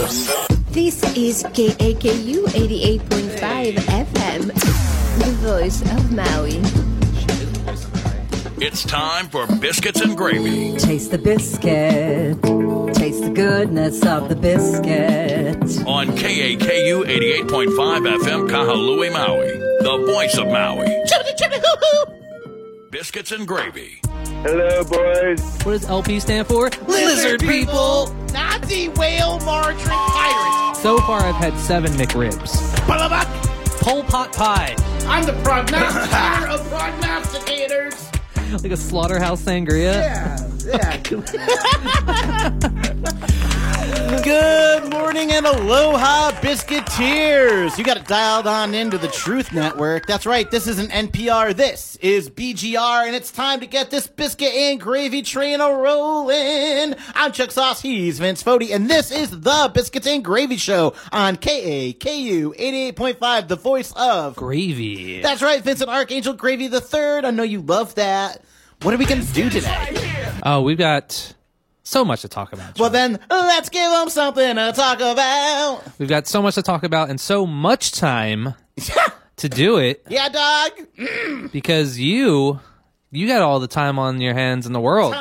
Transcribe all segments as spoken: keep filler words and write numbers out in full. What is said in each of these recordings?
This is K A K U eighty-eight point five F M, the voice of Maui. It's time for Biscuits and Gravy. Taste the biscuit. Taste the goodness of the biscuit. On K A K U eighty-eight point five F M, Kahului, Maui. The voice of Maui. Chippity, chippity, hoo-hoo. Biscuits and Gravy. Hello, boys. What does L P stand for? Lizard people! Nazi whale margarine pirates. So far, I've had seven McRibs. Balabuck. Pole pot pie. I'm the prognosticator of prognosticators. Like a slaughterhouse sangria. Yeah, yeah. Good morning and aloha, Biscuiteers. You got it dialed on into the Truth Network. That's right, this isn't N P R, this is B G R, and it's time to get this biscuit and gravy train a-rolling. I'm Chuck Sauce, he's Vince Fodi, and this is the Biscuits and Gravy Show on K A K U eighty-eight point five, the voice of... Gravy. That's right, Vincent Archangel Gravy the third. I know you love that. What are we going to do today? Oh, we've got... so much to talk about. John. Well, then, let's give them something to talk about. We've got so much to talk about and so much time to do it. Yeah, dog. Because you, you got all the time on your hands in the world.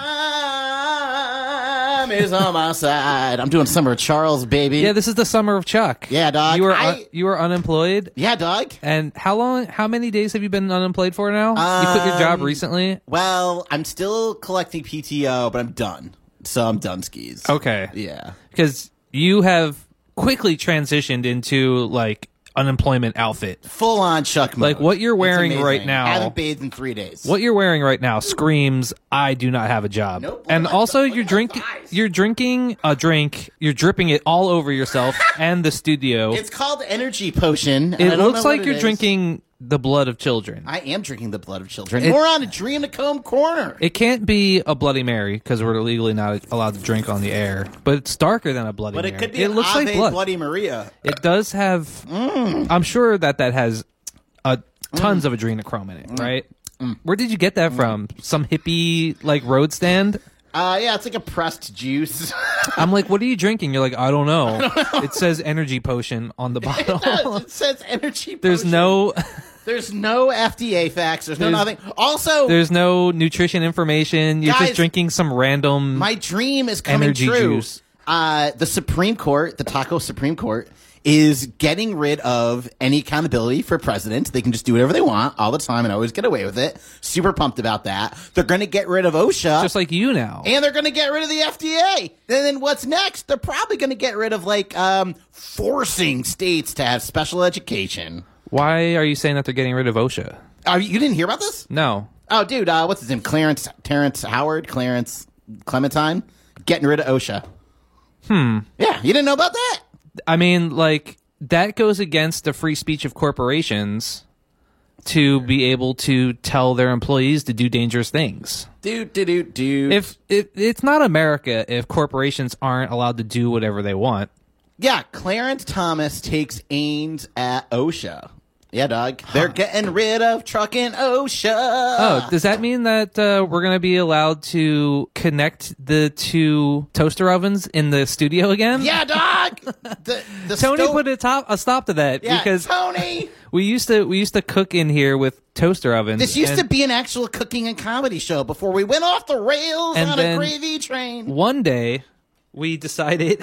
Time is on my side. I'm doing Summer of Charles, baby. Yeah, this is the summer of Chuck. Yeah, dog. You were I- un- you were unemployed. Yeah, dog. And how long? How many days have you been unemployed for now? You quit your job Um, recently. Well, I'm still collecting P T O, but I'm done. So I'm done skis. Okay. Yeah. Because you have quickly transitioned into like unemployment outfit. Full on Chuck mode. Like what you're It's wearing amazing. right now. I haven't bathed in three days. What you're wearing right now screams, "I do not have a job." Nope. And Look at also, those- you're look at drinking. those eyes. You're drinking a drink. You're dripping it all over yourself and the studio. It's called energy potion. and I It don't looks know like what it you're is. drinking the blood of children. I am drinking the blood of children. It- We're on a Dream to Comb corner. It can't be a Bloody Mary because we're legally not allowed to drink on the air. But it's darker than a Bloody but Mary. it could be It an looks Ave like blood. Bloody Maria. It does have. Mm. I'm sure that that has a tons of adrenochrome in it, Mm. right? Where did you get that from? Some hippie like road stand? Uh, yeah, it's like a pressed juice. I'm like, what are you drinking? You're like, I don't know. It says energy potion on the It does. bottle. It says energy potion. There's no, There's no F D A facts. There's no There's- nothing. Also, there's no nutrition information. You're Guys, just drinking some random. my dream is coming Energy true. juice. Uh, the Supreme Court, the Taco Supreme Court, is getting rid of any accountability for president. They can just do whatever they want all the time and always get away with it. Super pumped about that. They're going to get rid of OSHA. just like you now. And they're going to get rid of the F D A. And then what's next? They're probably going to get rid of, like, um, forcing states to have special education. Why are you saying that they're getting rid of OSHA? Oh, you didn't hear about this? No. Oh, dude, uh, what's his name? Clarence, Terrence Howard, Clarence Clementine, getting rid of OSHA. Hmm. Yeah, you didn't know about that? I mean, like, that goes against the free speech of corporations to be able to tell their employees to do dangerous things. Dude, dude, dude, dude. If, if it's not America if corporations aren't allowed to do whatever they want. Yeah, Clarence Thomas takes aims at OSHA. Yeah, dog. They're getting rid of trucking OSHA. Oh, does that mean that uh, we're going to be allowed to connect the two toaster ovens in the studio again? Yeah, dog. The, the Tony stove- put a top a stop to that yeah, because Tony. we used to we used to cook in here with toaster ovens. This used and to be an actual cooking and comedy show before we went off the rails And on a then- gravy train. One day, we decided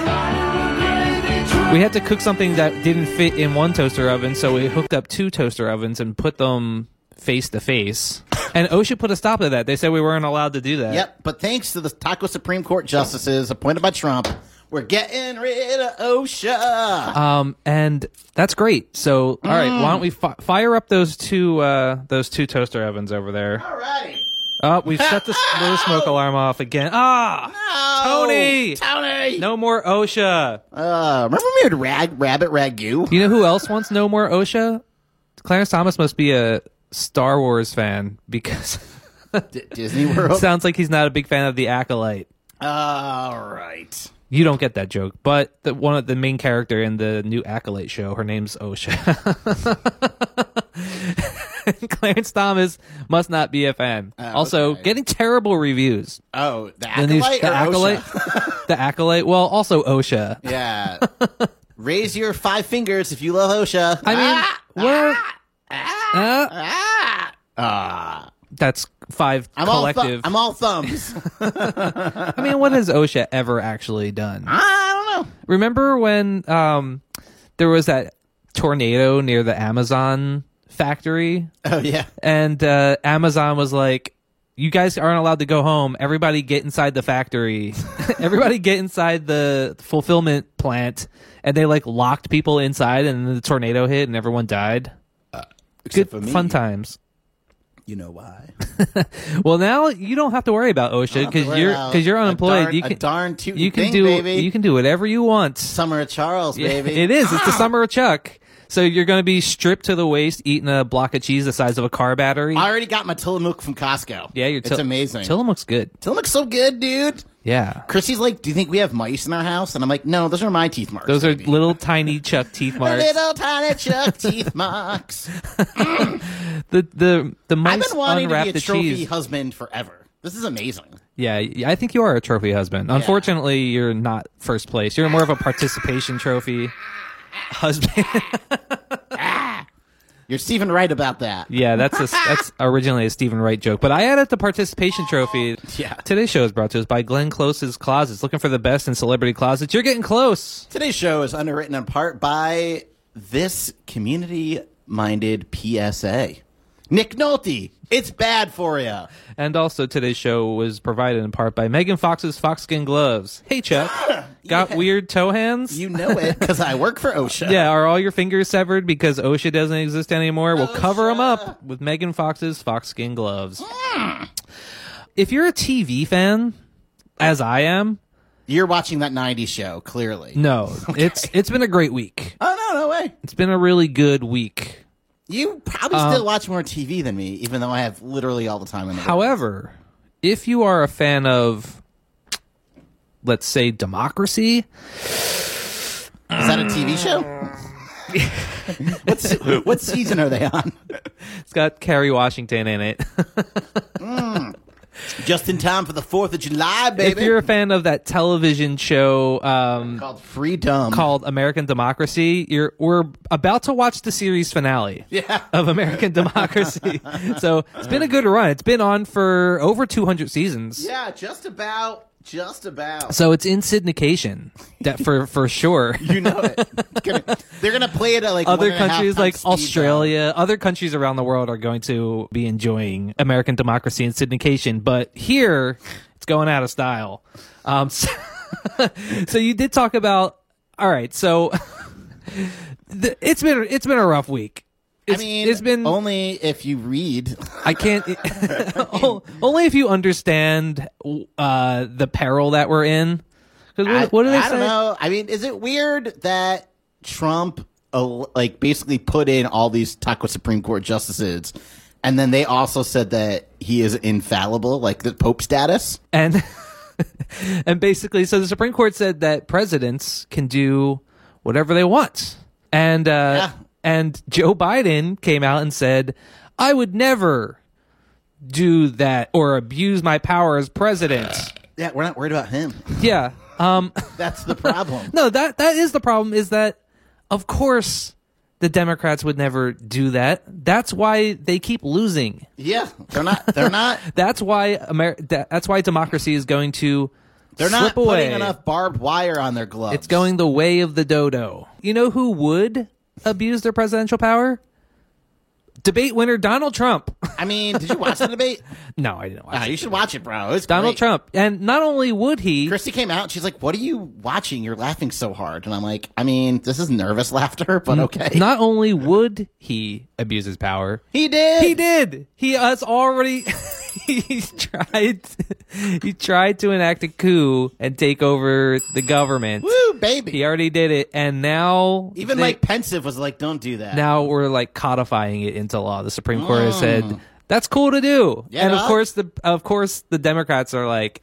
we had to cook something that didn't fit in one toaster oven, so we hooked up two toaster ovens and put them face to face. And OSHA put a stop to that. They said we weren't allowed to do that. Yep, but thanks to the Taco Supreme Court justices appointed by Trump, we're getting rid of OSHA. Um, and that's great. So, all right, why don't we fi- fire up those two uh, those two toaster ovens over there? All right. Oh, we've set the, the smoke alarm off again. Ah, No. Tony! Tony! no more OSHA. Uh, remember we had rag, Rabbit Ragu? You know who else wants no more OSHA? Clarence Thomas must be a Star Wars fan because D- Disney World? sounds like he's not a big fan of the Acolyte. All right. You don't get that joke, but the, one of the main character in the new Acolyte show, her name's OSHA. Clarence Thomas must not be a fan. Oh, also, okay. getting terrible reviews. Oh, the The, news- acolyte. the or acolyte, OSHA? the acolyte. Well, also OSHA. Yeah. Raise your five fingers if you love OSHA. I mean, Ah! what? Uh, Ah! Ah. that's five I'm all, collective. thu- I'm all thumbs. I mean, what has OSHA ever actually done? I don't know. Remember when um, there was that tornado near the Amazon factory? Oh, yeah. And uh, Amazon was like, you guys aren't allowed to go home. Everybody get inside the factory. Everybody get inside the fulfillment plant. And they like locked people inside, and then the tornado hit and everyone died. Good for me. fun times. You know why? Well, now you don't have to worry about OSHA because you're because you're unemployed. A darn, you can a darn tootin' you can thing, do baby. you can do whatever you want. Summer of Charles, baby. It is. It's the summer of Chuck. So you're going to be stripped to the waist, eating a block of cheese the size of a car battery. I already got my Tillamook from Costco. Yeah, you're it's Till- amazing. Tillamook's good. Tillamook's so good, dude. Yeah. Chrissy's like, do you think we have mice in our house? And I'm like, no, those are my teeth marks. Those are baby. little tiny Chuck teeth marks. Little tiny Chuck teeth marks. The the the I've mice been wanting to unwrap be a the trophy cheese. husband forever. This is amazing. Yeah, yeah, I think you are a trophy husband. Unfortunately, you're not first place. You're more of a participation trophy husband. You're Stephen Wright about that. Yeah, that's a, that's originally a Stephen Wright joke, but I added the participation trophy. Yeah. Today's show is brought to us by Glenn Close's Closets. Looking for the best in celebrity closets? You're getting close. Today's show is underwritten in part by this community-minded P S A. Nick Nolte, it's bad for you. And also, today's show was provided in part by Megan Fox's Foxskin Gloves. Hey, Chuck. Got Yeah. weird toe hands? You know it because I work for OSHA. Yeah, are all your fingers severed because OSHA doesn't exist anymore? We'll cover them up with Megan Fox's Foxskin Gloves. If you're a T V fan, as I am, You're watching that nineties show, clearly. no, it's it's been a great week. Oh, no, no way. It's been a really good week. You probably Uh, still watch more T V than me, even though I have literally all the time in the world. However, if you are a fan of, let's say, democracy, Is that a T V show? What's, what season are they on? it's got Kerry Washington in it. Just in time for the fourth of July, baby. If you're a fan of that television show um, Called Freedom. called American Democracy, you're we're about to watch the series finale Yeah. of American Democracy. So it's been a good run. It's been on for over two hundred seasons. Yeah, just about. Just about. So it's in syndication, that for for sure. You know it. It's gonna- they're going to play it at like Other one and a half countries times like speed, Australia, other countries around the world are going to be enjoying American Democracy and syndication, but here it's going out of style. Um, so, so you did talk about. All right, so the, it's been it's been a rough week. though. It's, I mean, it's been only if you read. I can't. Only if you understand uh, the peril that we're in. 'Cause what, I, what do they I say? don't know. I mean, is it weird that Trump uh, like basically put in all these Taco Supreme Court justices, and then they also said that he is infallible, like the Pope status? And and basically, so the Supreme Court said that presidents can do whatever they want, and uh, Yeah. and Joe Biden came out and said, "I would never do that or abuse my power as president." Yeah, we're not worried about him. Yeah. Um, That's the problem. no, that that is the problem. Is that, of course, the Democrats would never do that. That's why they keep losing. Yeah, they're not. They're not. That's why Amer- that, That's why democracy is going to They're slip not putting away. enough barbed wire on their gloves. It's going the way of the dodo. You know who would abuse their presidential power? Debate winner Donald Trump. I mean, did you watch the debate? No, I didn't watch Ah, it. you should watch it, bro. It's Donald great. Trump. And not only would he, Christy came out and she's like, "What are you watching? You're laughing so hard." And I'm like, "I mean, this is nervous laughter, but okay." not only would he abuse his power, He did. he did. He has already he tried he tried to enact a coup and take over the government. Woo, baby. He already did it, and now Even they- Mike Pensive was like, "Don't do that." now we're like codifying it into law. The Supreme Court has said that's cool to do, Yeah, and of dog. course the of course the Democrats are like,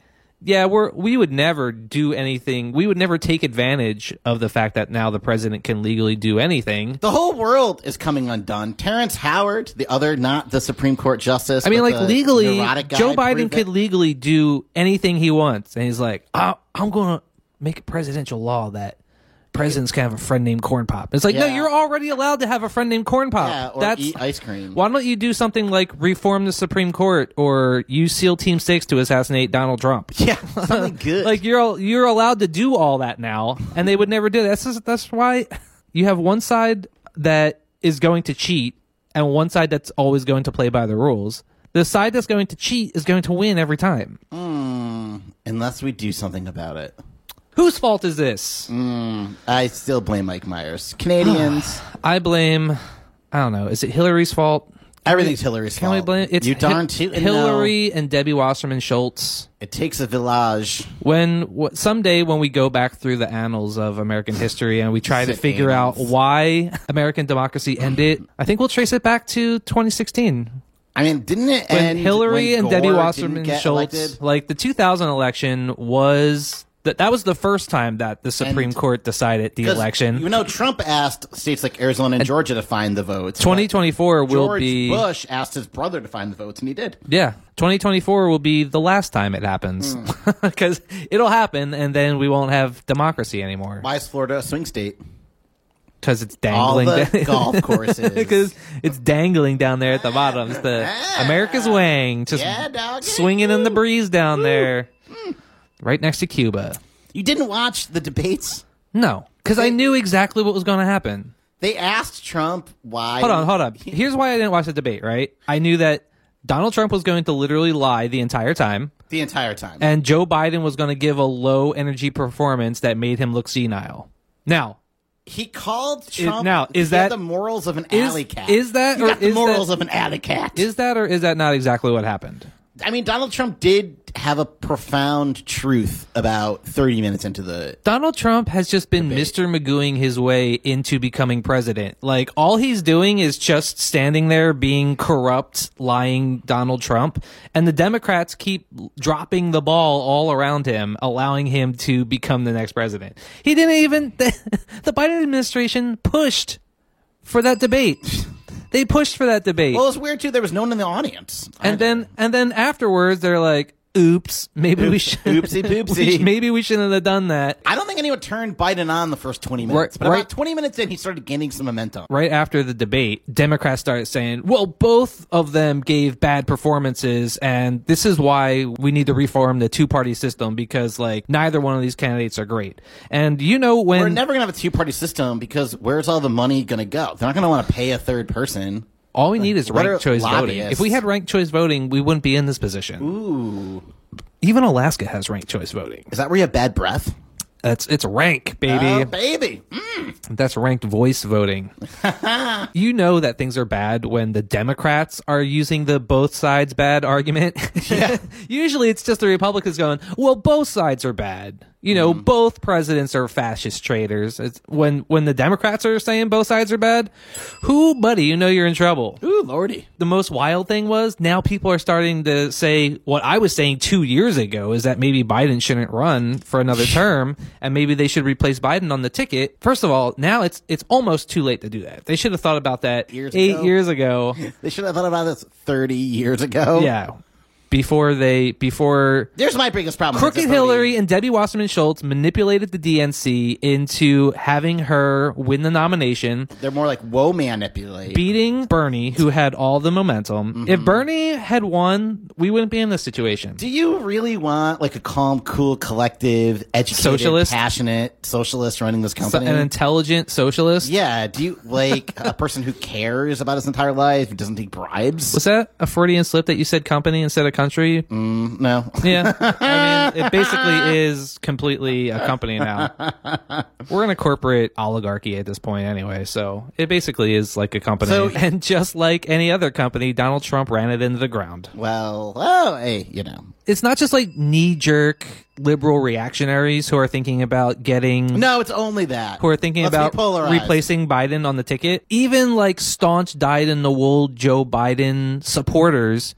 yeah, we're we would never do anything. We would never take advantage of the fact that now the president can legally do anything. The whole world is coming undone. Terrence Howard, the other, not the Supreme Court justice. I mean, but like the legally, neurotic guy, Joe Biden proved could it. legally do anything he wants, and he's like, oh, "I'm going to make a presidential law that presidents can have a friend named Corn Pop." It's like, no, Yeah. you're already allowed to have a friend named Corn Pop. Yeah, or That's eat ice cream. Why don't you do something like reform the Supreme Court or use SEAL Team Six to assassinate Donald Trump? Yeah, something good. Like you're you're allowed to do all that now, and they would never do that. That's just, that's why you have one side that is going to cheat and one side that's always going to play by the rules. The side that's going to cheat is going to win every time. Mm, unless we do something about it. Whose fault is this? Mm, I still blame Mike Myers. Canadians. I blame. I don't know. Is it Hillary's fault? Everything's Hillary's Can fault. we blame? It's you darn Hi- tootin' Hillary know. and Debbie Wasserman Schultz. It takes a village. When w- someday when we go back through the annals of American history and we try to Sick figure out annals. why American democracy ended, I think we'll trace it back to twenty sixteen. I mean, didn't it When end Hillary when and Gore Debbie didn't Wasserman get Schultz, elected? like the two thousand election was that that was the first time that the Supreme And- Court decided the 'Cause election. You know, Trump asked states like Arizona and Georgia to find the votes. twenty twenty-four but will George be Bush asked his brother to find the votes, and he did. yeah, twenty twenty-four will be the last time it happens because it'll happen and then we won't have democracy anymore Why is Florida a swing state? because it's All dangling the down- golf courses. because it's dangling down there at the bottom. It's the America's wing, just Yeah, dog. swinging in the breeze down there, right next to Cuba. You didn't watch the debates? No, because I knew exactly what was going to happen. They asked Trump why. Hold on, hold on. Here's why I didn't watch the debate, right? I knew that Donald Trump was going to literally lie the entire time, The entire time. and Joe Biden was going to give a low energy performance that made him look senile. Now, He called Trump. now, is he had that- the morals of an is- alley cat? is that- He or got the is morals that- of an alley cat? is that or is that not exactly what happened? I mean, Donald Trump did have a profound truth about thirty minutes into the. Donald Trump has just been Debate. Mister Magooing his way into becoming president. Like, all he's doing is just standing there being corrupt, lying Donald Trump. And the Democrats keep dropping the ball all around him, allowing him to become the next president. He didn't even, the, the Biden administration pushed for that debate. They pushed for that debate. Well, it's weird too. There was no one in the audience, and then, and then afterwards, they're like, oops, maybe we should, Oopsie poopsie. we- maybe we shouldn't have done that. I don't think anyone turned Biden on the first twenty minutes, Right- but right- about twenty minutes in, he started gaining some momentum. Right after the debate, Democrats started saying, well, both of them gave bad performances, and this is why we need to reform the two-party system, because, like, neither one of these candidates are great. And you know when... We're never gonna have a two-party system because where's all the money gonna go? They're not gonna want to pay a third person. all we need is What are ranked choice voting. lobbyists? If we had ranked choice voting, we wouldn't be in this position. Ooh, Even Alaska has ranked choice voting. is that where you have bad breath? That's it's rank, baby. Oh, baby. Mm. That's ranked voice voting. You know that things are bad when the Democrats are using the both sides bad argument. Yeah. Usually it's just the Republicans going, well, both sides are bad. You know, Mm. both presidents are fascist traitors. It's when when the Democrats are saying both sides are bad, who, buddy, you know you're in trouble. Ooh, lordy. The most wild thing was now people are starting to say what I was saying two years ago is that maybe Biden shouldn't run for another term and maybe they should replace Biden on the ticket. First of all, now it's it's almost too late to do that. They should have thought about that Years eight ago. years ago. They should have thought about this thirty years ago. Yeah. Before they before There's my biggest problem. with Crooked this voting. Hillary and Debbie Wasserman Schultz manipulated the D N C into having her win the nomination, They're more like woe manipulate. beating Bernie, who had all the momentum. Mm-hmm. If Bernie had won, we wouldn't be in this situation. Do you really want like a calm, cool, collective, educated, Socialist? passionate socialist running this So- company? an intelligent socialist? yeah. Do you like a person who cares about his entire life, who doesn't take bribes? Was that a Freudian slip that you said company instead of country? No. Yeah. I mean, it basically is completely a company now. We're in a corporate oligarchy at this point anyway, so it basically is like a company. So- and just like any other company, Donald Trump ran it into the ground. Well, oh, hey, you know. It's not just like knee-jerk liberal reactionaries who are thinking about getting... No, it's only that. who are thinking Let's be about polarized. replacing Biden on the ticket. Even like staunch dyed-in-the-wool Joe Biden supporters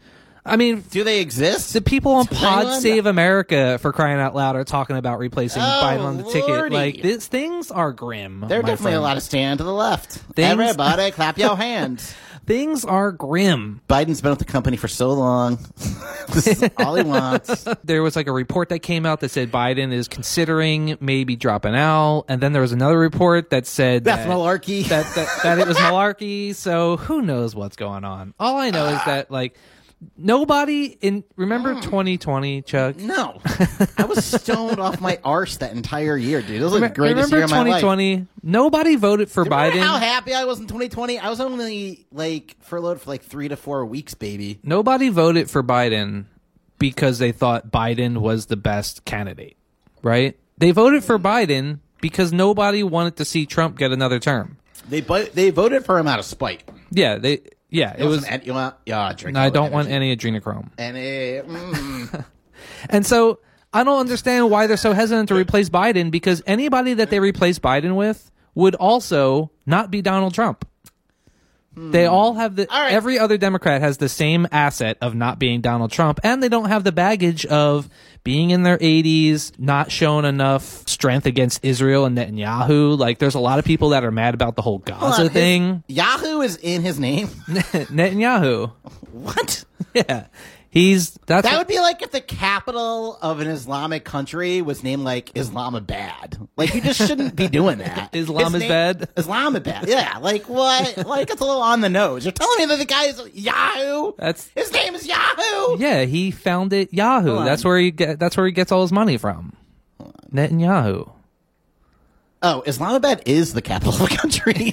I mean, Do they exist? the people on Does Pod anyone- Save America, for crying out loud, are talking about replacing Oh, Biden on the ticket. Lordy. Like, these things are grim. There are my definitely friend. a lot of stand to the left. Things- Everybody, clap your hands. Things are grim. Biden's been with the company for so long. This is all he wants. There was like a report that came out that said Biden is considering maybe dropping out, and then there was another report that said That's that, malarkey. that, that that it was malarkey. So who knows what's going on? All I know is that like nobody in remember twenty twenty, Chuck. No. I was stoned off my arse that entire year, dude. It was like the greatest Remember year of my twenty life. twenty? Nobody voted for Remember Biden. how happy I was in twenty twenty? I was only like furloughed for like three to four weeks, baby. Nobody voted for Biden because they thought Biden was the best candidate, right? They voted for Biden because nobody wanted to see Trump get another term. They bu- they voted for him out of spite. Yeah, they yeah, it You was want some ed- you want, yeah, drink. no, I all the don't want energy. any adrenochrome. And uh, mm, And so I don't understand why they're so hesitant to replace Biden, because anybody that they replace Biden with would also not be Donald Trump. They all have the All right. every other Democrat has the same asset of not being Donald Trump, and they don't have the baggage of being in their eighties, not showing enough strength against Israel and Netanyahu. Like, there's a lot of people that are mad about the whole hold Gaza on, his- thing. Yahoo is in his name. Netanyahu, What? yeah, he's that's That would be like if the capital of an Islamic country was named like Islamabad. Like, you just shouldn't be doing that. His Islam is name- bad? Islamabad. Yeah. Like, what? Like, it's a little on the nose. You're telling me that the guy is Yahoo? That's- His name is Yahoo? Yeah, he founded Yahoo. Hold on. That's where he get. That's where he gets all his money from. Netanyahu. Oh, Islamabad is the capital of a country.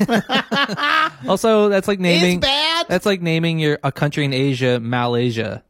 Also, that's like naming. It's bad. That's like naming your a country in Asia Malaysia.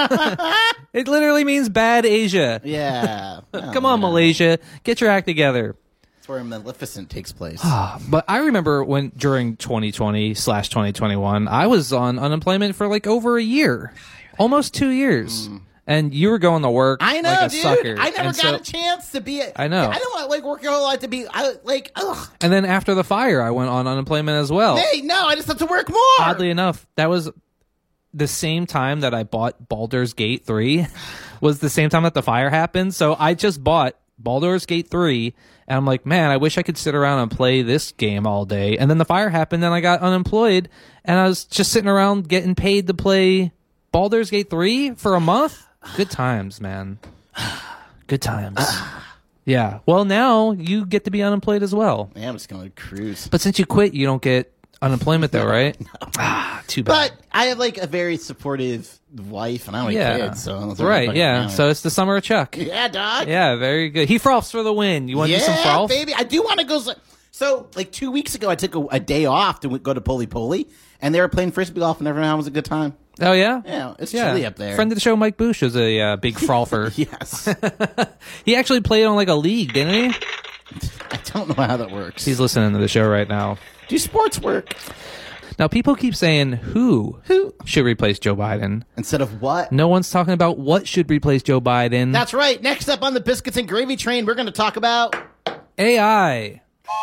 It literally means bad Asia. Yeah. Come on, Malaysia, get your act together. That's where Maleficent takes place. But I remember when during twenty twenty slash twenty twenty-one, I was on unemployment for like over a year, almost two years, and you were going to work. I know, like a dude. sucker. I never And got so- a chance to be. A, I know. I don't want like work your whole life to be. I like. Ugh. And then after the fire, I went on unemployment as well. Hey, no, I just have to work more. Oddly enough, that was the same time that I bought Baldur's Gate three was the same time that the fire happened. So I just bought Baldur's Gate three, and I'm like, man, I wish I could sit around and play this game all day. And then the fire happened, and I got unemployed, and I was just sitting around getting paid to play Baldur's Gate three for a month. Good times, man. Good times. Yeah. Well, now you get to be unemployed as well. Yeah, I'm just going to cruise. But since you quit, you don't get unemployment though, right? Ah, too bad. But I have like a very supportive wife, and I don't have Yeah. kids, so it's Right, like, yeah. you know. So it's the summer of Chuck. yeah, dog. Yeah, very good. He froths for the win. You want to yeah, do some froth? baby. I do want to go. So, so, like two weeks ago, I took a, a day off to go to Poli Poli, and they were playing frisbee golf, and everyone was a good time. Oh, yeah? Yeah, it's chilly up there. Friend of the show, Mike Bush, is a uh, big frother. Yes, He actually played on like a league, didn't he? I don't know how that works. He's listening to the show right now. do sports work Now, people keep saying who Who? should replace Joe Biden. instead of what? No one's talking about what should replace Joe Biden. That's right. Next up on the biscuits and gravy train, we're going to talk about. A I.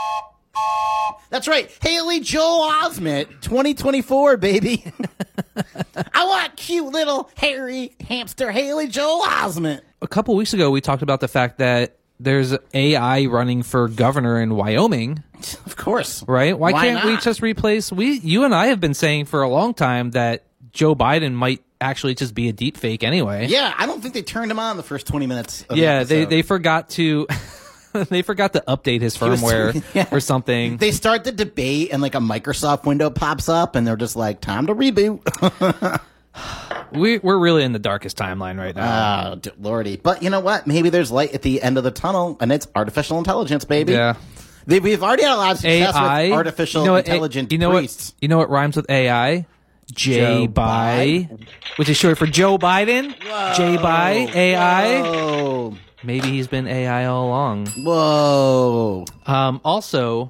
That's right, Haley Joel Osment, twenty twenty-four, baby. I want cute little hairy hamster Haley Joel Osment. A couple weeks ago, we talked about the fact that there's A I running for governor in Wyoming. Of course, Right? Why, Why can't we not? just replace we you and I have been saying for a long time that Joe Biden might actually just be a deep fake anyway. Yeah, I don't think they turned him on the first twenty minutes. Of Yeah, the they episode. they forgot to they forgot to update his was- firmware yeah. or something. They start the debate and like a Microsoft window pops up and they're just like, time to reboot. we we're really in the darkest timeline right now. Oh, d- lordy. But you know what? Maybe there's light at the end of the tunnel and it's artificial intelligence, baby. Yeah. They, we've already had a lot of A success I with artificial you know what, intelligent you know priests. what you know what rhymes with A I? J Joe by, which is short for Joe Biden. J by A I. Whoa. Maybe he's been A I all along. Whoa. Um, also,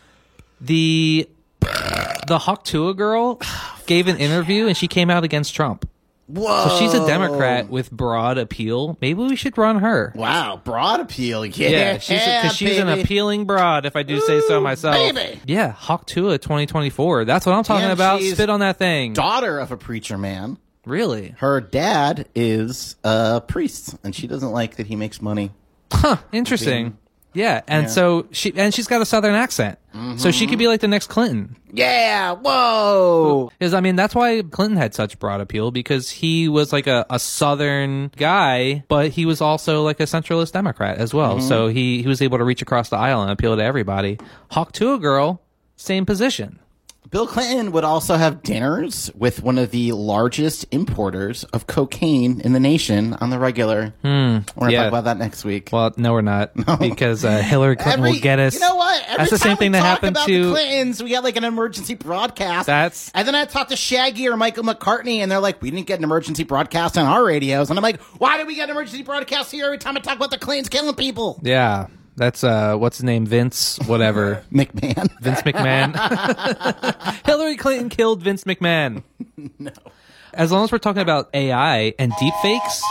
the the Hawk Tuah girl gave an interview and she came out against Trump. Whoa. So she's a Democrat with broad appeal. Maybe we should run her. Wow. Broad appeal. Yeah. Yeah, she's because she's an baby. appealing broad, if I do say so Ooh, myself. baby. Yeah, Hawk Tuah twenty twenty-four. That's what I'm talking And about. she's Spit on that thing. Daughter of a preacher man. Really? Her dad is a priest, and she doesn't like that he makes money. Huh. Interesting. Yeah, and Yeah. so she and she's got a Southern accent, so she could be like the next Clinton. Yeah, whoa! Because I mean, that's why Clinton had such broad appeal, because he was like a, a Southern guy, but he was also like a centralist Democrat as well. Mm-hmm. So he he was able to reach across the aisle and appeal to everybody. Hawk Tuah girl, same position. Bill Clinton would also have dinners with one of the largest importers of cocaine in the nation on the regular. We're going to yeah. talk about that next week. Well, no, we're not, because uh, Hillary Clinton Every- will get us. You know what? Every That's the time same thing we that talk happened about to the Clintons, we get like an emergency broadcast. That's- and then I talk to Shaggy or Michael McCartney, and they're like, "We didn't get an emergency broadcast on our radios." And I'm like, "Why did we get an emergency broadcast here every time I talk about the Clintons killing people?" Yeah, that's uh, what's his name? Vince, whatever. McMahon. Vince McMahon. Hillary Clinton killed Vince McMahon. No. As long as we're talking about A I and deep fakes.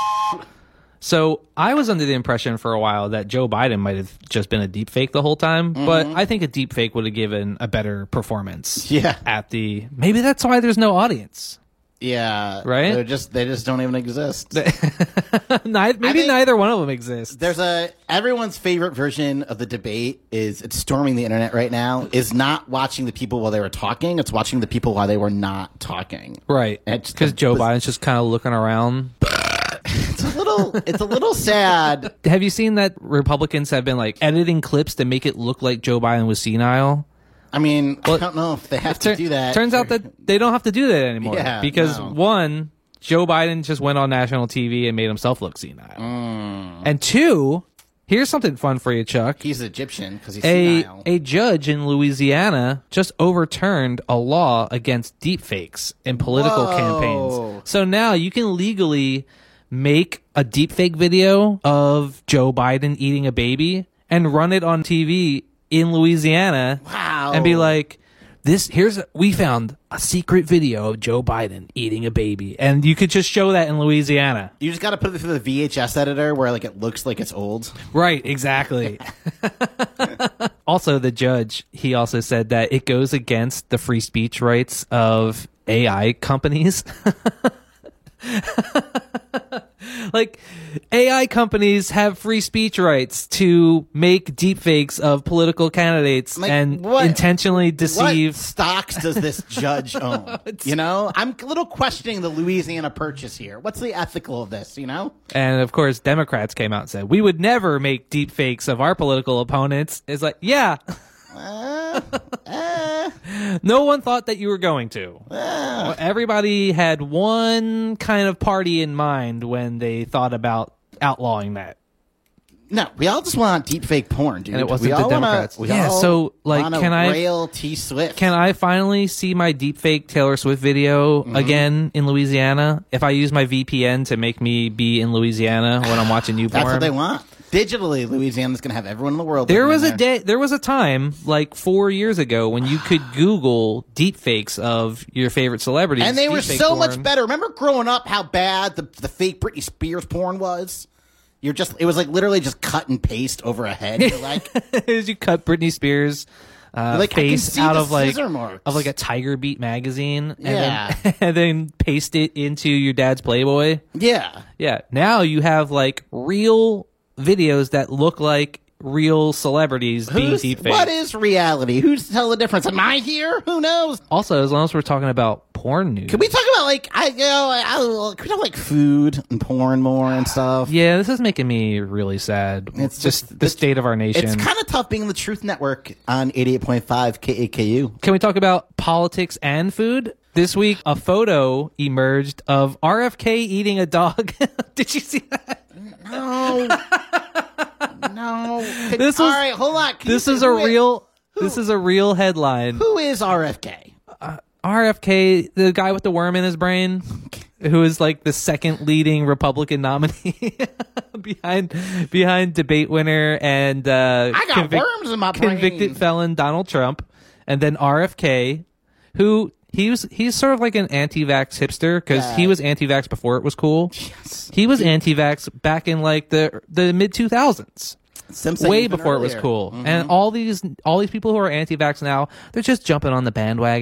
So I was under the impression for a while that Joe Biden might have just been a deep fake the whole time, Mm-hmm. but I think a deep fake would have given a better performance. Yeah. At the maybe that's why there's no audience. Yeah. Right? They're just they just don't even exist. Neither, maybe think- neither one of them exists. There's a everyone's favorite version of the debate is it's storming the internet right now is not watching the people while they were talking, it's watching the people while they were not talking. Right. It's Because the- Joe the- Biden's just kind of looking around. It's a little it's a little sad. Have you seen that Republicans have been like editing clips to make it look like Joe Biden was senile? I mean, Well, I don't know if they have Tur- to do that. Turns out that they don't have to do that anymore. Yeah, because no. one, Joe Biden just went on national T V and made himself look senile. Mm. And two, here's something fun for you, Chuck. he's Egyptian because he's A senile. a judge in Louisiana just overturned a law against deepfakes in political Whoa. campaigns. So now you can legally make a deepfake video of Joe Biden eating a baby and run it on T V in Louisiana. Wow. And be like, this here's we found a secret video of Joe Biden eating a baby, and you could just show that in Louisiana. You just got to put it through the V H S editor where like it looks like it's old. Right, exactly. Also, the judge, he also said that it goes against the free speech rights of A I companies. Like, A I companies have free speech rights to make deepfakes of political candidates Like, and what- intentionally deceive. What stocks does this judge own? You know, I'm a little questioning the Louisiana Purchase here. What's the ethical of this? You know, And of course, Democrats came out and said, we would never make deepfakes of our political opponents. It's like, yeah. uh, uh, No one thought that you were going to. Well, everybody had one kind of party in mind when they thought about outlawing that. no, we all just want deepfake porn, dude. And it wasn't we the all wanna- Democrats. we Yeah, all so, like, wanna can I- rail T Swift? Can I finally see my deepfake Taylor Swift video Mm-hmm. again in Louisiana? If I use my V P N to make me be in Louisiana when I'm watching newborn? That's what they want. Digitally, Louisiana's going to have everyone in the world. There living was in a there. day, there was a time like four years ago when you could Google deepfakes of your favorite celebrities, and they were deepfake so porn. much better. Remember growing up how bad the the fake Britney Spears porn was? You're just it was like literally just cut and paste over a head. You're like, As you cut Britney Spears uh, Like, I can face see out the of like scissor marks. of like a Tiger Beat magazine, and Yeah. then, and then paste it into your dad's Playboy. yeah. Yeah, now you have like real videos that look like real celebrities being Who's, deepfaked. what is reality? Who's to tell the difference? Am I here? Who knows? Also, as long as we're talking about porn news, Can we talk about like I you know I, I, can we talk like food and porn more and stuff? yeah, this is making me really sad. It's It's just just- the state of our nation. It's kind of tough being in the Truth Network on eighty-eight point five K A K U. Can we talk about politics and food? This week, a photo emerged of R F K eating a dog. Did you see that? No. no. Can- This all was- right, hold on. Can This you is say a who real. This is a real headline. Who is R F K? R F K, the guy with the worm in his brain, who is like the second leading Republican nominee behind behind debate winner and uh, I got worms in my brain. convicted felon Donald Trump, and then R F K, who he was he's sort of like an anti-vax hipster because Yeah. he was anti-vax before it was cool. Yes. He was anti-vax back in like the the mid two thousands. Simpson Way even before it was earlier. cool. Mhm. And all these all these people who are anti-vax now, they're just jumping on the bandwagon.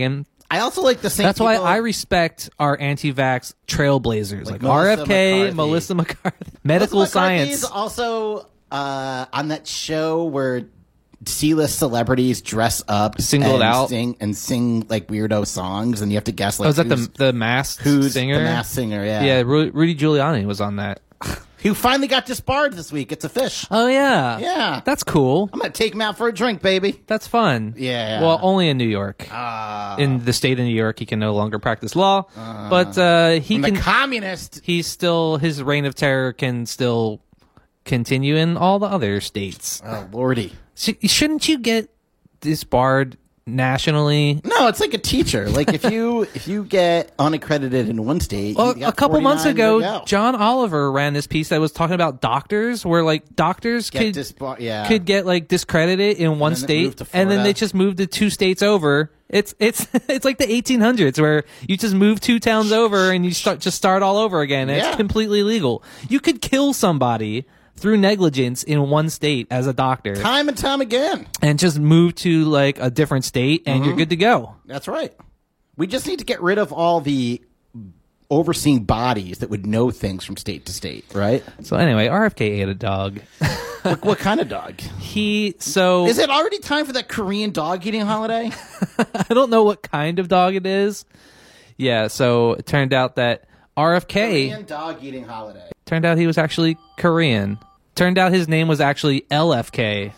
I also like the same. That's why people- I respect our anti-vax trailblazers like, Like Melissa R F K, McCarthy. Melissa McCarthy, medical Melissa McCarthy is science. also uh, on that show where C-list celebrities dress up, Singled and out. sing and sing like weirdo songs, and you have to guess like Oh, is that who's, the the masked who's singer? the masked singer? Yeah, Yeah, Ru- Rudy Giuliani was on that. Who finally got disbarred this week? It's a fish. Oh yeah, Yeah. that's cool. I'm gonna take him out for a drink, baby. That's fun. Yeah. Well, only in New York. Uh, in the state of New York, he can no longer practice law, but uh, he I'm can. the communist. He's still his reign of terror can still continue in all the other states. Oh lordy. Sh- shouldn't you get disbarred nationally? No, it's like a teacher. Like if you if you get unaccredited in one state, Well, you got a couple months forty-nine ago, to go. John Oliver ran this piece that was talking about doctors, where like doctors Get could disbar- yeah. could get like discredited in one then it state, moved to and then Florida. they just moved to two states over. It's it's it's like the eighteen hundreds where you just move two towns over and you start just start all over again. And Yeah. It's completely legal. You could kill somebody through negligence in one state as a doctor, time and time again. and just move to like a different state, and Mm-hmm. you're good to go. That's right. We just need to get rid of all the overseeing bodies that would know things from state to state, right? So anyway, R F K ate a dog. what, what kind of dog? He so Is it already time for that Korean dog eating holiday? I don't know what kind of dog it is. Yeah, so it turned out that R F K Korean dog eating holiday. turned out he was actually Korean. Turned out his name was actually L F K.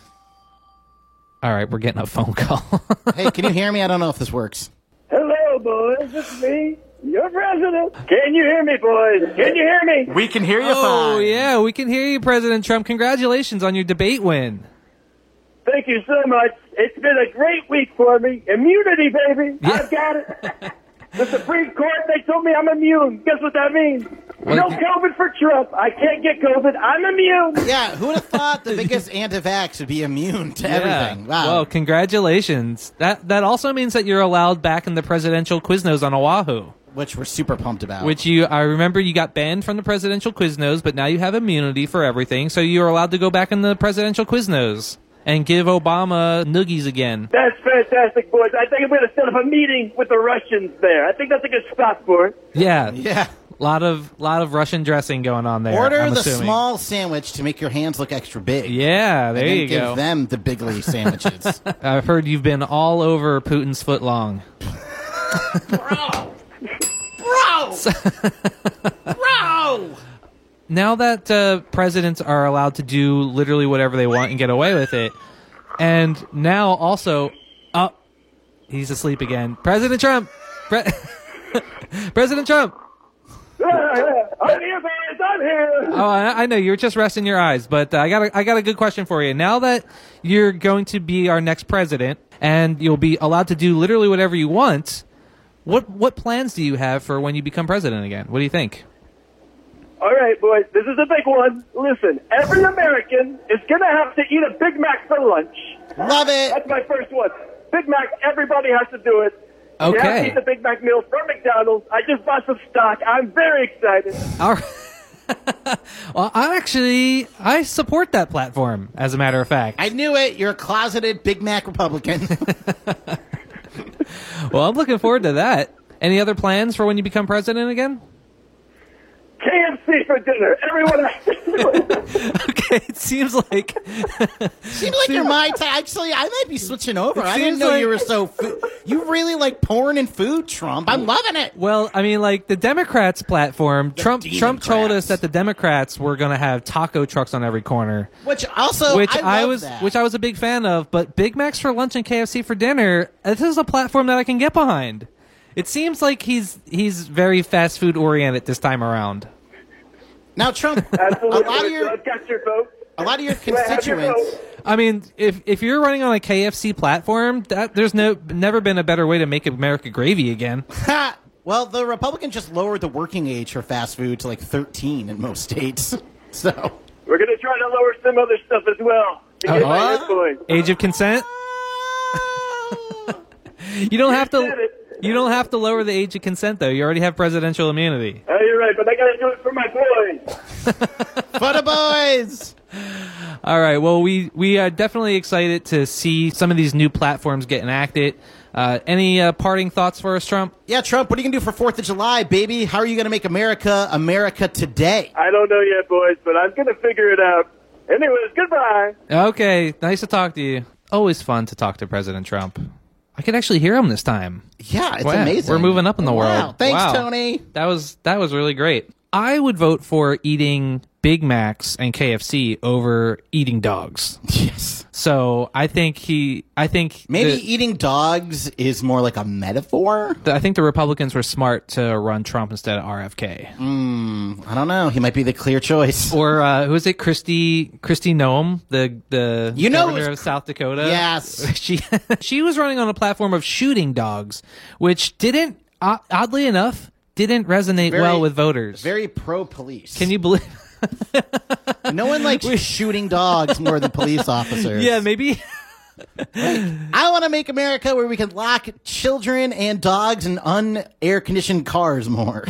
All right, we're getting a phone call. Hey, can you hear me? I don't know if this works. Hello, boys. It's me, your president. Can you hear me, boys? Can you hear me? We can hear you Oh, fine. yeah, we can hear you, President Trump. Congratulations on your debate win. Thank you so much. It's been a great week for me. Immunity, baby. Yeah. I've got it. The Supreme Court, they told me I'm immune. Guess what that means? What? No COVID for Trump. I can't get COVID. I'm immune. Yeah, who would have thought the biggest anti-vax would be immune to everything? Wow. Well, congratulations. That that also means that you're allowed back in the presidential Quiznos on Oahu. Which we're super pumped about. Which you, I remember you got banned from the presidential Quiznos, but now you have immunity for everything, so you're allowed to go back in the presidential Quiznos and give Obama noogies again. That's fantastic, boys. I think I'm going to set up a meeting with the Russians there. I think that's a good spot for it. Yeah, Yeah. lot of lot of Russian dressing going on there. Order I'm the assuming. small sandwich to make your hands look extra big. Yeah, there and then you give go. them the bigly sandwiches. I've heard you've been all over Putin's foot long. Bro! Bro! Bro! Now that uh, presidents are allowed to do literally whatever they want and get away with it, and now also, oh, he's asleep again. President Trump, Pre- President Trump. I'm here, boys. I'm here. Oh, I, I know you were just resting your eyes, but uh, I got a, I got a good question for you. Now that you're going to be our next president and you'll be allowed to do literally whatever you want, what what plans do you have for when you become president again? What do you think? All right, boys, this is a big one. Listen, every American is going to have to eat a Big Mac for lunch. Love it! That's my first one. Big Mac, everybody has to do it. You have to Okay. eat the Big Mac meal from McDonald's. I just bought some stock. I'm very excited. All right. Well, I actually I support that platform. As a matter of fact, I knew it. You're a closeted Big Mac Republican. well, I'm looking forward to that. Any other plans for when you become president again? K F C for dinner. Everyone has to do it. Okay, it seems like Seems like you're my type. Actually, I might be switching over. I didn't seems know like- you were so. Fo- you really like porn and food, Trump. I'm loving it. well, I mean, like the Democrats' platform. Trump Trump told us Democrats. that the Democrats were going to have taco trucks on every corner, Which also, which I, I, love was that. which I was a big fan of. But Big Macs for lunch and K F C for dinner. This is a platform that I can get behind. It seems like he's he's very fast food oriented this time around. Now, Trump. Absolutely. A lot of your I've got your vote. a lot of your Do I have your constituents. vote? I mean, if if you're running on a K F C platform, that there's no never been a better way to make America gravy again. Ha! Well, the Republicans just lowered the working age for fast food to like thirteen in most states. So. We're going to try to lower some other stuff as well. To get my Uh-huh. hit boys. Age of consent. You don't have You said to. it. You don't have to lower the age of consent, though. You already have presidential immunity. Oh, you're right, but I got to do it for my boys. For the boys! All right. Well, we we are definitely excited to see some of these new platforms get enacted. Uh, any uh, parting thoughts for us, Trump? Yeah, Trump, what are you going to do for fourth of July, baby? How are you going to make America America today? I don't know yet, boys, but I'm going to figure it out. Anyways, goodbye. Okay. Nice to talk to you. Always fun to talk to President Trump. I could actually hear him this time. Yeah, it's Wow, amazing. We're moving up in the world. Wow. Thanks, Wow. Tony. That was that was really great. I would vote for eating Big Macs and K F C over eating dogs. Yes. So I think he, I think Maybe the- eating dogs is more like a metaphor? I think the Republicans were smart to run Trump instead of R F K. Mm, I don't know. He might be the clear choice. Or uh, who is it? Christy Christy Noem, the the You know governor it's- of South Dakota. Yes. she she was running on a platform of shooting dogs, which didn't uh, oddly enough didn't resonate Very- well with voters. Very pro-police. Can you believe? No one likes shooting dogs more than police officers. Yeah, maybe. I want to make America where we can lock children and dogs in un-air-conditioned cars more.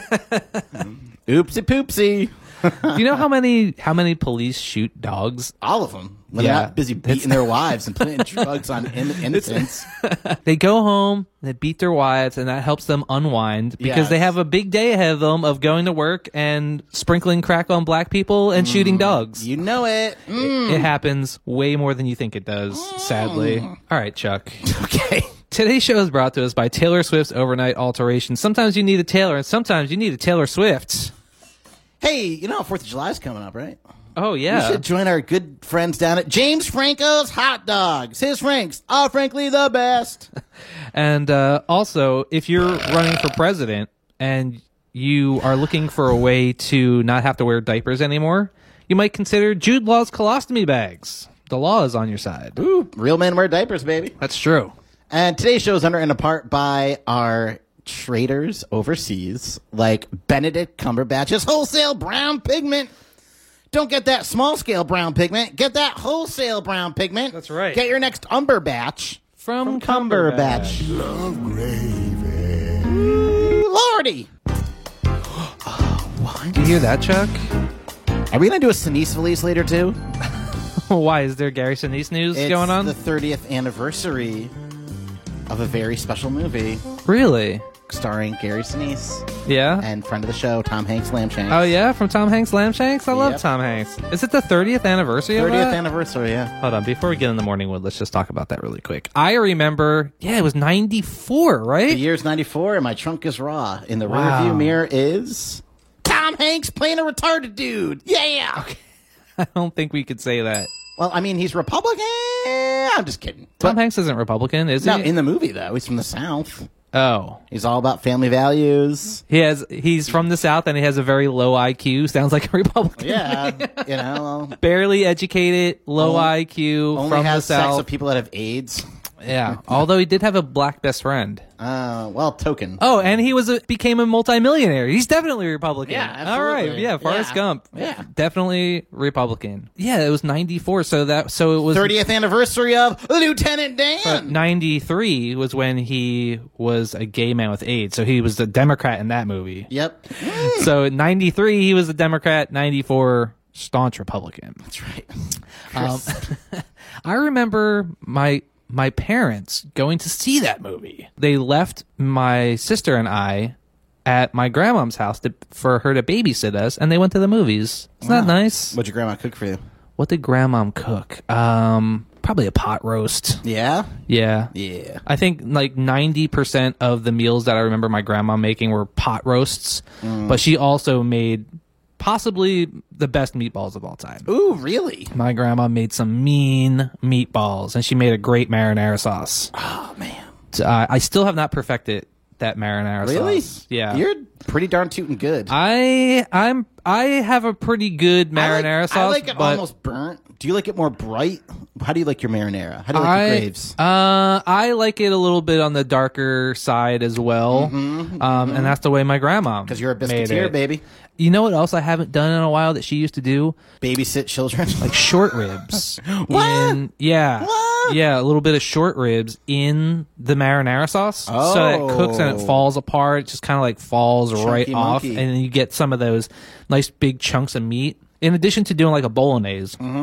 Oopsie poopsie. Do you know how many how many police shoot dogs? All of them. When Yeah. they're not busy beating their wives and putting drugs on in- innocents. They go home, they beat their wives, and that helps them unwind because Yes. they have a big day ahead of them of going to work and sprinkling crack on black people and shooting dogs. You know it. Mm. It happens way more than you think it does, sadly. All right, Chuck. Okay. Today's show is brought to us by Taylor Swift's Overnight Alteration. Sometimes you need a Taylor, and sometimes you need a Taylor Swift. Hey, you know fourth of July is coming up, right? Oh, yeah. You should join our good friends down at James Franco's Hot Dogs. His Franks are frankly the best. And uh, also, if you're running for president and you are looking for a way to not have to wear diapers anymore, you might consider Jude Law's colostomy bags. The law is on your side. Ooh, real men wear diapers, baby. That's true. And today's show is under and apart by our traders overseas, like Benedict Cumberbatch's Wholesale Brown Pigment. Don't get that small-scale brown pigment. Get that wholesale brown pigment. That's right. Get your next Umber batch From, from Cumberbatch. Love gravy. Ooh, Lordy. Do you hear that, Chuck? Are we going to do a Sinise Valise later, too? Why? Is there Gary Sinise news It's going on? the thirtieth anniversary of a very special movie Really? starring Gary Sinise Yeah? and friend of the show, Tom Hanks Lambshanks. Oh, yeah? From Tom Hanks' Lamb Shanks? I love Yep. Tom Hanks. Is it the thirtieth anniversary of thirtieth that? anniversary, yeah. Hold on. Before we get in the morning wood, let's just talk about that really quick. I remember, yeah, it was ninety-four, The right? year's ninety-four, and my trunk is raw. In the Wow. rearview mirror is Tom Hanks playing a retarded dude. Yeah. I don't think we could say that. Well, I mean, he's Republican. I'm just kidding. Tom But- Hanks isn't Republican, is no, he? in the movie though, he's from the South. oh. He's all about family values. He has he's from the South and he has a very low I Q. Sounds like a Republican. Yeah, you know, Barely educated, low Only- I Q only from the has sex South. with people that have AIDS. Yeah. Although he did have a black best friend. Uh, well, token. Oh, and he was a, became a multimillionaire. He's definitely Republican. Yeah, All right. absolutely. Yeah, Forrest Yeah. Gump. Yeah. Definitely Republican. Yeah, it was ninety-four. So that so it was thirtieth anniversary of Lieutenant Dan. But ninety-three was when he was a gay man with AIDS. So he was the Democrat in that movie. Yep, So in ninety-three, he was a Democrat. ninety-four, staunch Republican. that's right. Um, I remember my my parents going to see that movie. They left my sister and I at my grandmom's house to, for her to babysit us, and they went to the movies. Isn't that nice? What'd your grandma cook for you? What did grandmom cook? Um, probably a pot roast. Yeah, Yeah. yeah. I think like ninety percent of the meals that I remember my grandma making were pot roasts, but she also made possibly the best meatballs of all time. Ooh, really? My grandma made some mean meatballs, and she made a great marinara sauce. Oh man, Uh, I still have not perfected that marinara really? sauce. Yeah, you're pretty darn tootin' good. I I'm I have a pretty good marinara I like, sauce. I like it but almost burnt. Do you like it more bright? How do you like your marinara? How do you like I, your graves? Uh, I like it a little bit on the darker side as well, um, and that's the way my grandma. Because you're a made biscuiteer, it. baby. You know what else I haven't done in a while that she used to do? Babysit children. Like short ribs. What? In, yeah. What? Yeah, a little bit of short ribs in the marinara sauce. So that it cooks and it Oh. falls apart. It just kind of like falls right Chunky off. monkey. And then you get some of those nice big chunks of meat. In addition to doing like a bolognese, Mm-hmm.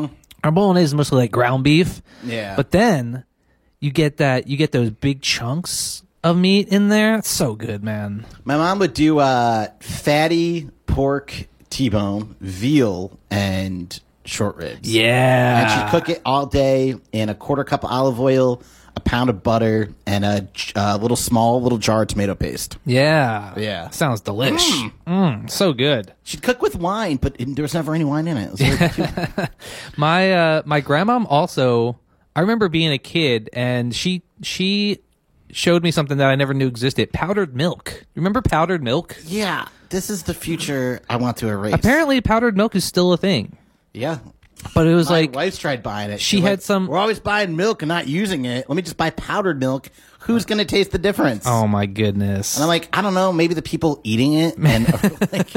Our bolognese is mostly like ground beef. Yeah. But then you get that you get those big chunks of meat in there. It's so good, man. My mom would do uh, fatty pork T-bone, veal, and short ribs. Yeah. And she'd cook it all day in a quarter cup of olive oil, a pound of butter, and a uh, little small little jar of tomato paste. Yeah. Yeah. Sounds delish. Mm. Mm, so good. She'd cook with wine, but it, there was never any wine in it. It was very cute. my uh, my grandmom also, I remember being a kid, and she she showed me something that I never knew existed. Powdered milk. Remember powdered milk? Yeah. This is the future I want to erase. Apparently powdered milk is still a thing. Yeah. But it was My like wife's tried buying it. She She's had like, some. We're always buying milk and not using it. Let me just buy powdered milk. Who's going to taste the difference? Oh my goodness! And I'm like, I don't know. Maybe the people eating it. And like,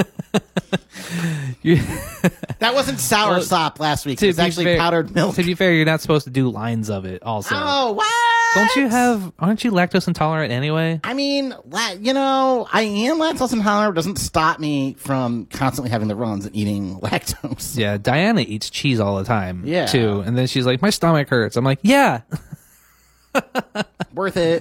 that wasn't sour Well, sop last week. to It was be actually fair- powdered milk. To be fair, you're not supposed to do lines of it. Also, Oh, what? don't you have? Aren't you lactose intolerant anyway? I mean, la- you know, I am lactose intolerant. It doesn't stop me from constantly having the runs and eating lactose. Yeah, Diana eats cheese all the time. Yeah. too. And then she's like, my stomach hurts. I'm like, yeah. Worth it.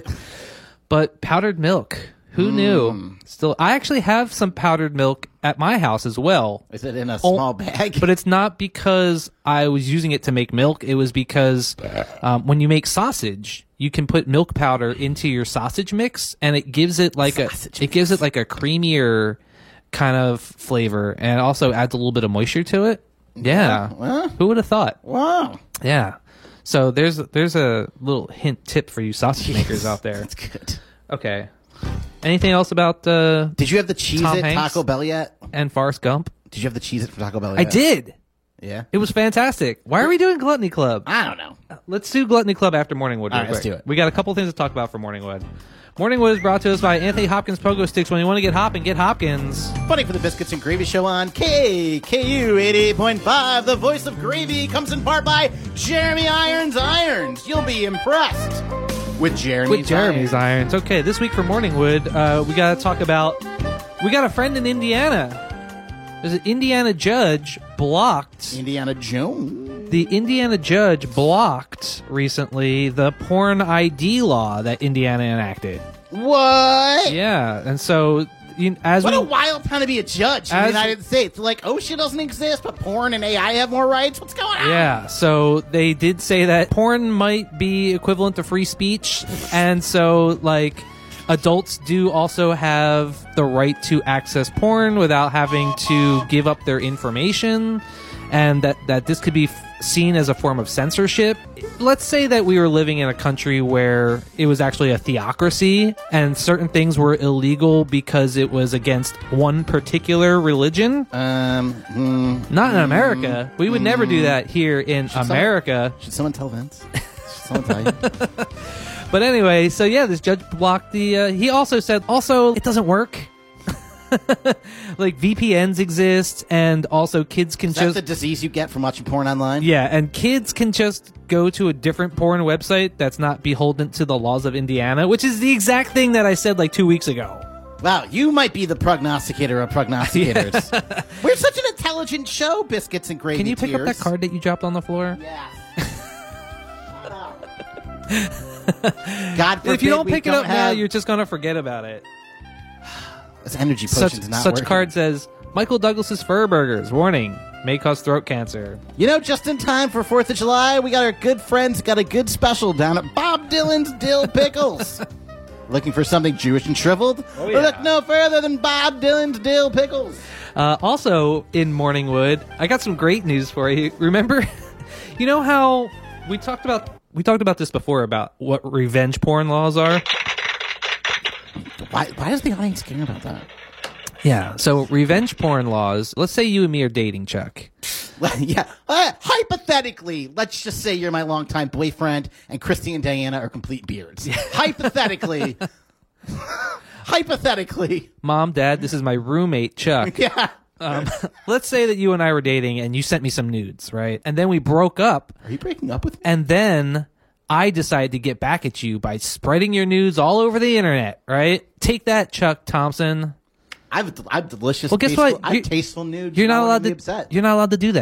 But powdered milk. Who Mm. knew? Still, I actually have some powdered milk at my house as well. Is it in a Oh, small bag? But it's not because I was using it to make milk. It was because um, when you make sausage, you can put milk powder into your sausage mix, and it gives it like Sausage a it gives it like a creamier kind of flavor, and also adds a little bit of moisture to it. Yeah, Well. who would have thought? Wow. Yeah. So there's there's a little hint tip for you sausage makers out there. That's good. Okay. Anything else about uh, Did you have the cheese Tom at Hanks? Taco Bell yet? and Forrest Gump? Did you have the cheese at Taco Bell I yet? did. Yeah. It was fantastic. Why are we doing Gluttony Club? I don't know. Let's do Gluttony Club after Morningwood. All real right, let's quick. do it. We got a couple things to talk about for Morningwood. Morningwood is brought to us by Anthony Hopkins Pogo Sticks. When you want to get hopping, get Hopkins. Funny for the Biscuits and Gravy Show on K K U eighty-eight point five. The voice of gravy comes in part by Jeremy Irons Irons. You'll be impressed with Jeremy's With Jeremy's Irons. Irons. Okay, this week for Morningwood, uh, we got to talk about. We got a friend in Indiana. There's an Indiana judge blocked. Indiana Jones. The Indiana judge blocked recently the porn I D law that Indiana enacted. What? Yeah, and so you, as What we a wild time to be a judge in As- the United States. Like, oh, shit doesn't exist, but porn and A I have more rights? What's going on? Yeah, so they did say that porn might be equivalent to free speech, and so, like, adults do also have the right to access porn without having to give up their information, and that, that this could be f- seen as a form of censorship. Let's say that we were living in a country where it was actually a theocracy, and certain things were illegal because it was against one particular religion. Um, hmm, Not in America. We would never do that here in America. should someone tell Vince? Should someone tell you? But anyway, so yeah, this judge blocked the. Uh, he also said, also, it doesn't work. Like V P Ns exist, and also kids can That's just. the disease you get from watching porn online? Yeah, and kids can just go to a different porn website that's not beholden to the laws of Indiana, which is the exact thing that I said like two weeks ago. Wow, you might be the prognosticator of prognosticators. We're such an intelligent show, Biscuits and Gravy Can you pick up Tears. that card that you dropped on the floor? Yeah. God forbid If you don't we pick it up now, have- you're just going to forget about it. This energy Such, potion's not such working. card says, Michael Douglas's Fur Burgers, warning, may cause throat cancer. You know, just in time for fourth of July, we got our good friends got a good special down at Bob Dylan's Dill Pickles. Looking for something Jewish and shriveled? Oh, yeah. Look no further than Bob Dylan's Dill Pickles. Uh, also, in Morningwood, I got some great news for you. Remember, you know how we talked about we talked about this before about what revenge porn laws are? Why, why does the audience care about that? Yeah. So revenge porn laws. Let's say you and me are dating, Chuck. Well, yeah. Uh, hypothetically, let's just say you're my longtime boyfriend and Christy and Diana are complete beards. Hypothetically. Hypothetically. Mom, Dad, this is my roommate, Chuck. Yeah. Um, let's say that you and I were dating and you sent me some nudes, right? And then we broke up. Are you breaking up with me? And then I decided to get back at you by spreading your nudes all over the internet, right? Take that, Chuck Thompson. I have, I have delicious, Well, guess tasteful, what? I have You- tasteful nudes. You're not I allowed wouldn't be to. upset. You're not allowed to do that.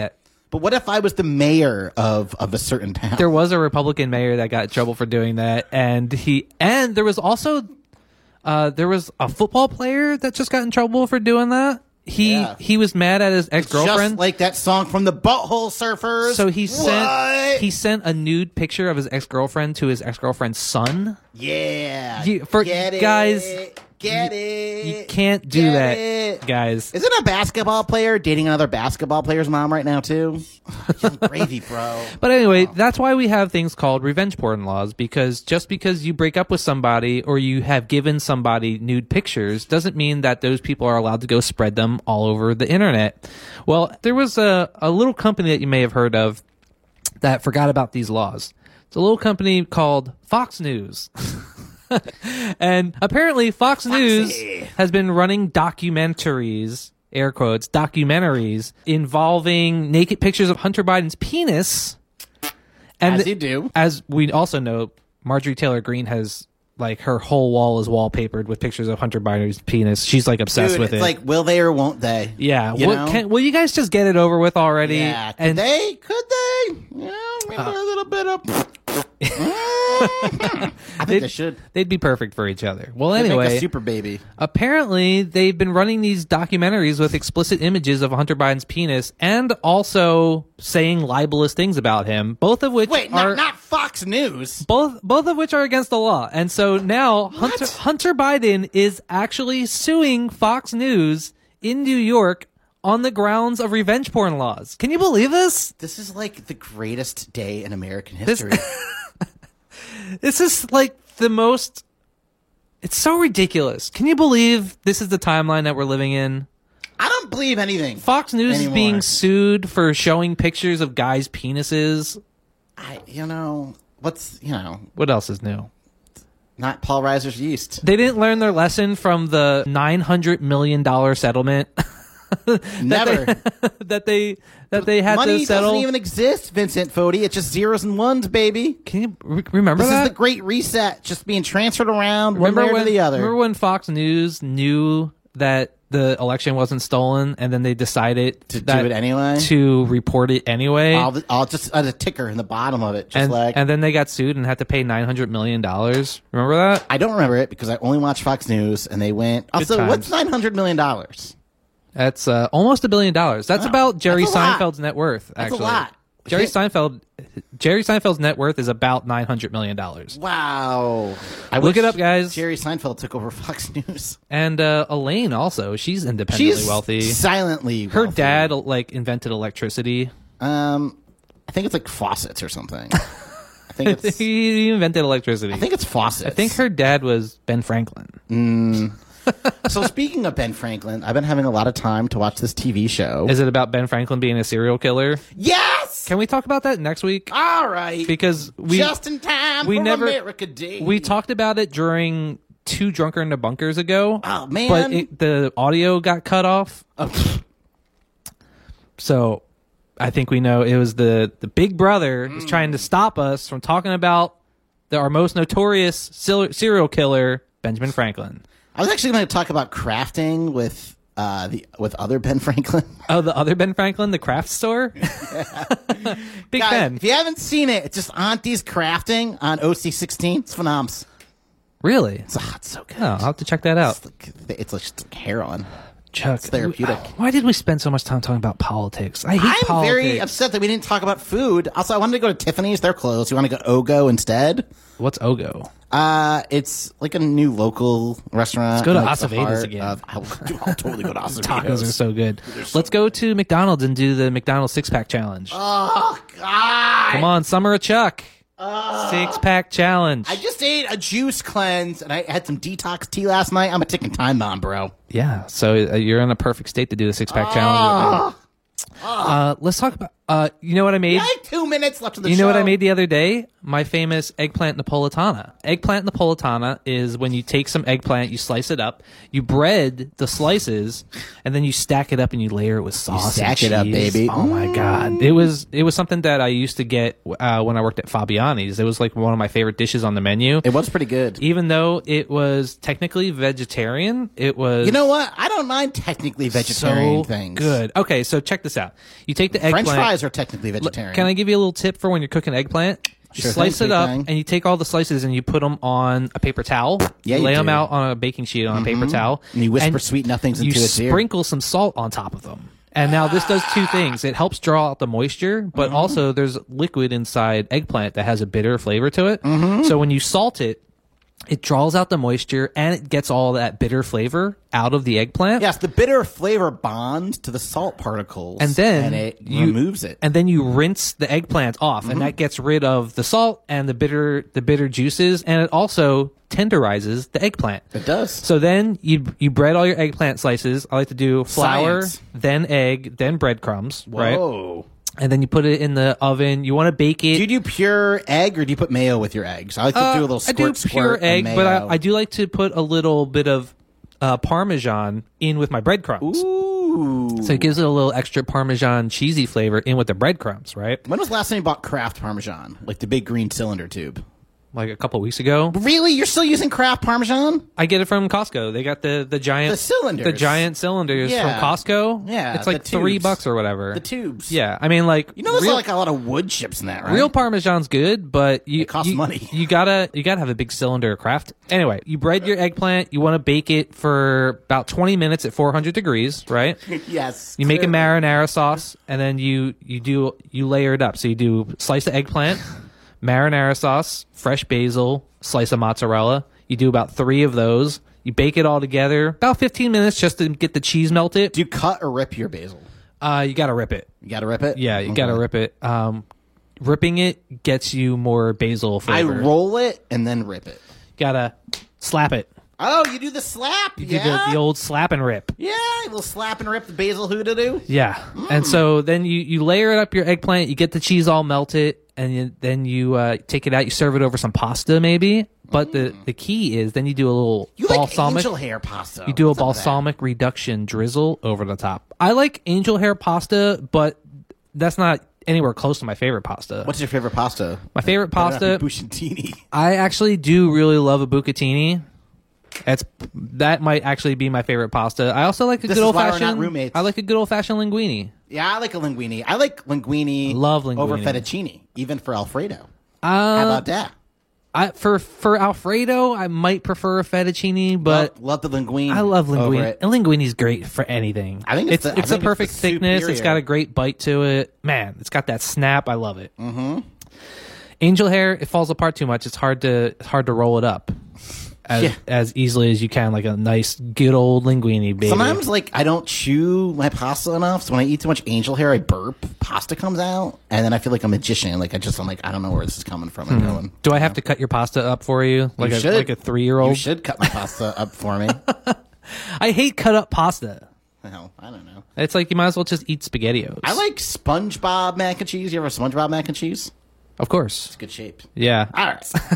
But what if I was the mayor of, of a certain town? There was a Republican mayor that got in trouble for doing that, and he and there was also uh, there was a football player that just got in trouble for doing that. He Yeah. he was mad at his ex girlfriend, Just like that song from the Butthole Surfers. so he sent What? he sent a nude picture of his ex girlfriend to his ex girlfriend's son. Yeah. You- for- Get it. guys, Get it. You can't do Get that, it. guys. Isn't a basketball player dating another basketball player's mom right now, too? Young gravy, bro. But anyway, that's why we have things called revenge porn laws, because just because you break up with somebody or you have given somebody nude pictures doesn't mean that those people are allowed to go spread them all over the internet. Well, there was a, a little company that you may have heard of that forgot about these laws. It's a little company called Fox News. And apparently Fox Foxy. News has been running documentaries, air quotes, documentaries involving naked pictures of Hunter Biden's penis. And As you do. As we also know, Marjorie Taylor Greene has, like, her whole wall is wallpapered with pictures of Hunter Biden's penis. She's, like, obsessed Dude, with it's it. like, will they or won't they? Yeah. You What, know? can, will you guys just get it over with already? Yeah. Could And they? Could they? Yeah, maybe Uh. a little bit of... I think they'd, they should. they'd be perfect for each other. Well, They'd make anyway, a super baby. apparently they've been running these documentaries with explicit images of Hunter Biden's penis and also saying libelous things about him, both of which Wait, are not, not Fox News. both both of which are against the law. And so now Hunter Hunter Biden is actually suing Fox News in New York on the grounds of revenge porn laws. Can you believe this? This is like the greatest day in American history. This is like the most. It's so ridiculous. Can you believe this is the timeline that we're living in? I don't believe anything. Fox News anymore. is being sued for showing pictures of guys' penises. I, you know, what's, you know, What else is new? not Paul Reiser's yeast. They didn't learn their lesson from the nine hundred million dollars settlement. Never. that they that they had Money to settle. doesn't even exist, Vincent Fodi. It's just zeros and ones, baby. Can you re- remember This that? is the great reset, just being transferred around remember one way when to the other. remember when Fox News knew that the election wasn't stolen, and then they decided To do that- it anyway? to report it anyway. I'll, I'll just add a ticker in the bottom of it, just and, like. and then they got sued and had to pay nine hundred million dollars. Remember that? I don't remember it because I only watch Fox News, and they went. Also, times. what's nine hundred million dollars? That's uh, almost a billion dollars. That's Wow. about Jerry That's a lot. Seinfeld's net worth. That's a Actually, lot. Jerry Shit. Seinfeld, Jerry Seinfeld's net worth is about nine hundred million dollars. Wow. I Look wish it up, guys. Jerry Seinfeld took over Fox News. And uh, Elaine also, she's independently She's wealthy. silently Her wealthy. dad like invented electricity. Um, I think it's like faucets or something. I think it's. He invented electricity. I think it's faucets. I think her dad was Ben Franklin. So speaking of Ben Franklin, I've been having a lot of time to watch this T V show. Is it about Ben Franklin being a serial killer? Yes. Can we talk about that next week? All right. Because we just in time we for never America Day. we talked about it during Two Drunker in the Bunkers ago. Oh, man. But it, the audio got cut off. Oh, So I think we know it was the, the big brother was trying to stop us from talking about the, our most notorious sil- serial killer, Benjamin Franklin. I was actually going to talk about crafting with uh, the with other Ben Franklin. Oh, the other Ben Franklin, the craft store? Big Guys, Ben. if you haven't seen it, it's just Auntie's Crafting on O C sixteen. It's phenoms. Really? It's, oh, it's so good. Oh, I'll have to check that out. It's like, it's like just heroin. Chuck, It's therapeutic. Why did we spend so much time talking about politics? I hate I'm politics. very upset that we didn't talk about food. Also, I wanted to go to Tiffany's. They're closed. You want to go Ogo instead? What's Ogo? Uh, it's like a new local restaurant. Let's go to like the Acevedos heart again. Of, I'll, dude, I'll totally go to Acevedos. Tacos are so good. Let's go to McDonald's and do the McDonald's six pack challenge. Oh God! Come on, Summer of Chuck. Six pack challenge. I just ate a juice cleanse and I had some detox tea last night. I'm a ticking time bomb, bro. Yeah, so uh, you're in a perfect state to do the six pack challenge. Uh, let's talk about. Uh, you know what I made? I have two minutes left of the You show. know what I made the other day? my famous eggplant Napolitana. Eggplant Napolitana is when you take some eggplant, you slice it up, you bread the slices, and then you stack it up and you layer it with sauce. stack and it up, cheese. baby. Oh my god, it was it was something that I used to get uh, when I worked at Fabiani's. It was like one of my favorite dishes on the menu. It was pretty good. Even though it was technically vegetarian, it was. You know what? I don't mind technically vegetarian so things. good. Okay, so check this out. You take the eggplant. French fries are technically vegetarian. Can I give you a little tip for when you're cooking eggplant? You Sure slice thing, it up sweet thing. and you take all the slices and you put them on a paper towel. Yeah, you you lay them do. out on a baking sheet on a paper towel. And you whisper sweet nothings you into its ear. sprinkle some salt on top of them. And now this does two things. It helps draw out the moisture, but Mm-hmm. also there's liquid inside eggplant that has a bitter flavor to it. Mm-hmm. So when you salt it, it draws out the moisture and it gets all that bitter flavor out of the eggplant. Yes, the bitter flavor bonds to the salt particles, And then and it you, removes it. and then you rinse the eggplant off, Mm-hmm. and that gets rid of the salt and the bitter, the bitter juices, and it also tenderizes the eggplant. It does. So then you you bread all your eggplant slices. I like to do flour, Science. then egg, then breadcrumbs, right? Whoa. And then you put it in the oven. You want to bake it. Do you do pure egg or do you put mayo with your eggs? I like to Uh, do a little I squirt, do squirt pure of egg, mayo. but I, I do like to put a little bit of uh, Parmesan in with my breadcrumbs. Ooh. So it gives it a little extra Parmesan cheesy flavor in with the breadcrumbs, right? When was the last time you bought Kraft Parmesan? Like the big green cylinder tube? Like a couple weeks ago. Really? You're still using Kraft Parmesan? I get it from Costco. They got the, the giant The cylinders. the giant cylinders Yeah. from Costco. Yeah, it's like the three tubes. bucks or whatever. The tubes. Yeah, I mean, like You know, there's real, like a lot of wood chips in that, right? real Parmesan's good, but you It costs you, money. You gotta you gotta have a big cylinder of Kraft. Anyway, you bread your eggplant. You want to bake it for about twenty minutes at four hundred degrees, right? Yes. You make a clearly. marinara sauce, and then you you do you layer it up. So you do slice of eggplant, marinara sauce, fresh basil, slice of mozzarella. You do about three of those. You bake it all together about fifteen minutes just to get the cheese melted. Do you cut or rip your basil? Uh, you gotta rip it. You gotta rip it? Yeah, you Okay. gotta rip it. Um, ripping it gets you more basil I flavor. roll it and then rip it. Gotta slap it. Oh, you do the slap? You yeah? do the, the old slap and rip. Yeah, a little slap and rip the basil hoodoo. Yeah. And so then you, you layer it up your eggplant, you get the cheese all melted, and you, then you uh, take it out, you serve it over some pasta maybe. But the, the key is then you do a little You like balsamic. angel hair pasta. you do What's a up with that? balsamic reduction drizzle over the top. I like angel hair pasta, but that's not anywhere close to my favorite pasta. What's your favorite pasta? my favorite Better not pasta? be Bucatini. I actually do really love a bucatini. That's that might actually be my favorite pasta. I also like a This good is old why we're not fashioned. roommates. I like a good old fashioned linguine. Yeah, I like a linguine. I like linguine. Love over linguine. fettuccine, even for Alfredo. Uh, How about that? I for for Alfredo, I might prefer a fettuccine, but love, love the linguine. I love over linguine. it. And linguine's great for anything. I think it's it's the- I it's think a it's perfect the thickness. It's superior. got a great bite to it. Man, it's got that snap. I love it. Mm-hmm. Angel hair, it falls apart too much. It's hard to it's hard to roll it up as Yeah. as easily as you can, like a nice good old linguine, baby. Sometimes, like, I don't chew my pasta enough, so when I eat too much angel hair, I burp. Pasta comes out, and then I feel like a magician. Like, I just, I'm like, I don't know where this is coming from. I'm going. Do I have to cut your pasta up for you, like You a should. like a three year old? You should cut my pasta up for me. I hate cut up pasta. Well, I don't know. It's like you might as well just eat SpaghettiOs. I like SpongeBob mac and cheese. You ever have SpongeBob mac and cheese? of course. It's good shape. Yeah. All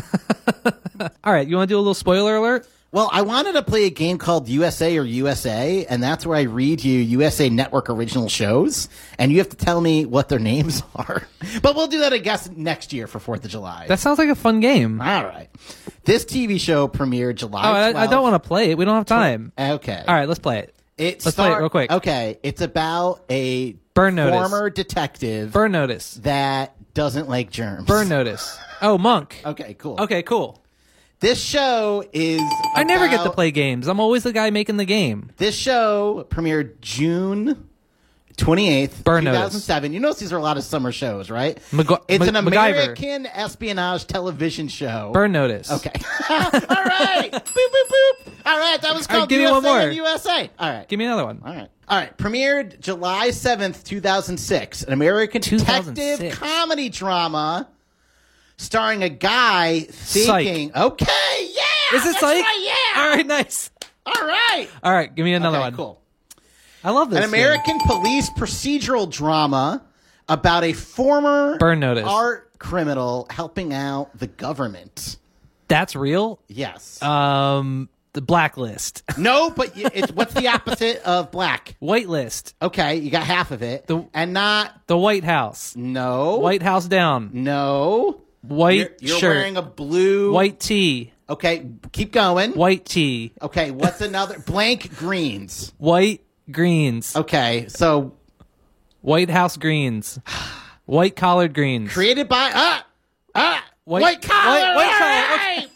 right. All right. You want to do a little spoiler alert? Well, I wanted to play a game called U S A or U S A, and that's where I read you U S A Network original shows, and you have to tell me what their names are. But we'll do that, I guess, next year for fourth of July. That sounds like a fun game. All right. This T V show premiered July Oh, I, twelfth. I don't want to play it. We don't have time. Okay. All right, let's play it. It Let's play it real quick. Okay. It's about a Burn notice. former detective Burn notice. that doesn't like germs. Burn notice. Oh, Monk. Okay, cool. Okay, cool. This show is I never get to about- play games. I'm always the guy making the game. This show premiered June twenty-eighth, Burn two notice. thousand seven. You notice these are a lot of summer shows, right? MacGy- it's an Mac- MacGyver. American espionage television show. Burn notice. Okay. All right. boop, boop, boop. All right. That was All right, called give me U S A one more. and U S A. All right. Give me another one. All right. All right. Premiered July seventh, two thousand six. An American two thousand detective six. comedy drama starring a guy thinking. Okay. Yeah. Is it that's Psych? right, yeah. All right, nice. All right. All right, give me another Okay, one. cool. I love this. An game. American police procedural drama about a former Burn notice. art criminal helping out the government. That's real? Yes. Um, the blacklist. No, but y- it's what's the opposite of black? Whitelist. Okay, you got half of it. The- and not The White House. no. White House down. No. White You're, you're shirt. wearing a blue White tee. Okay, keep going. White tee. Okay, what's another blank greens? White greens. Okay, so White House greens. White collared greens. created by ah ah White- white collar. white- white collar, all okay. right.